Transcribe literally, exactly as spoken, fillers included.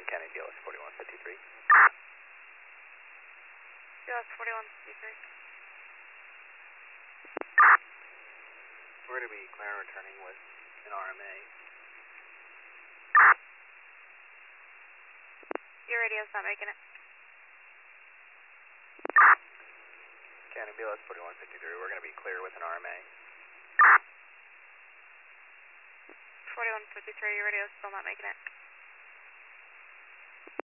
County B L S forty-one fifty-three. B L S forty-one fifty-three. We're going to be clear returning with an R M A. Your radio's not making it. County B L S forty-one fifty-three, we're going to be clear with an R M A. forty-one fifty-three, your radio's still not making it.